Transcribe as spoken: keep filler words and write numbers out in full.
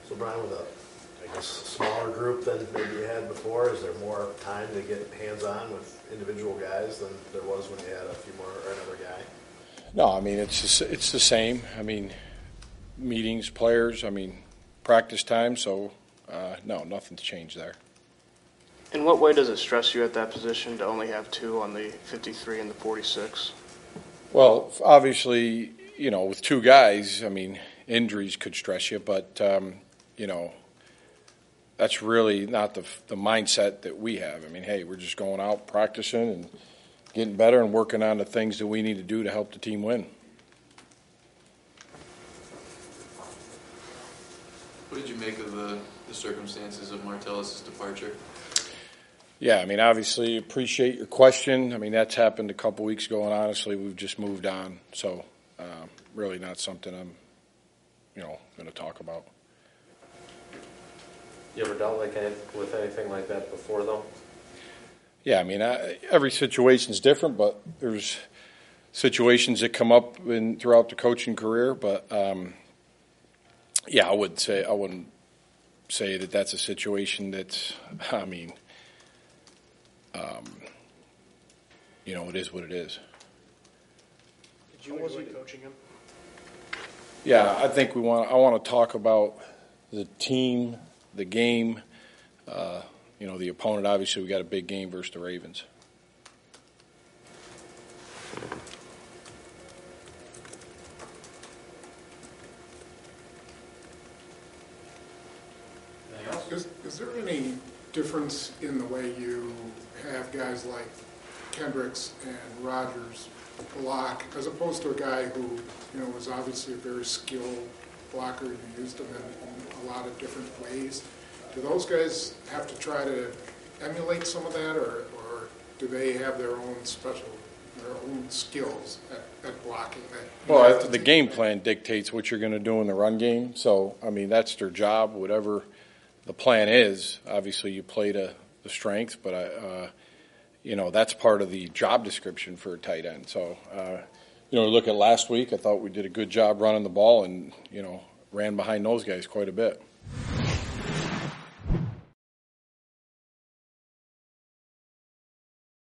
So Brian, with a, I guess, smaller group than maybe you had before, is there more time to get hands-on with individual guys than there was when you had a few more or another guy? No, I mean, it's just, it's the same. I mean, meetings, players, I mean, practice time, so uh, no, nothing's changed there. In what way does it stress you at that position to only have two on the fifty-three and the forty-six? Well, obviously, you know, with two guys, I mean, injuries could stress you, but, um, you know, that's really not the the mindset that we have. I mean, hey, we're just going out, practicing, and getting better and working on the things that we need to do to help the team win. What did you make of the, the circumstances of Martellus' departure? Yeah, I mean, obviously, appreciate your question. I mean, that's happened a couple weeks ago, and honestly, we've just moved on. So, um, really not something I'm, you know, going to talk about. You ever dealt like any, with anything like that before, though? Yeah, I mean, I, every situation is different, but there's situations that come up in throughout the coaching career. But um, yeah, I would say I wouldn't say that that's a situation that's. I mean, um, you know, it is what it is. Did you enjoy coaching him? Yeah, I think we want. I want to talk about the team, the game. Uh, you know, the opponent. Obviously, we got a big game versus the Ravens. Is, is there any difference in the way you have guys like Kendricks and Rogers block, as opposed to a guy who, you know, was obviously a very skilled blocker and you used him in, in a lot of different ways? Do those guys have to try to emulate some of that, or, or do they have their own special, their own skills at, at blocking that? Well, I, the game plan dictates what you're going to do in the run game. So, I mean, that's their job, whatever the plan is. Obviously, you play to the strengths, but, I, uh, you know, that's part of the job description for a tight end. So, uh, you know, look at last week, I thought we did a good job running the ball and, you know, ran behind those guys quite a bit.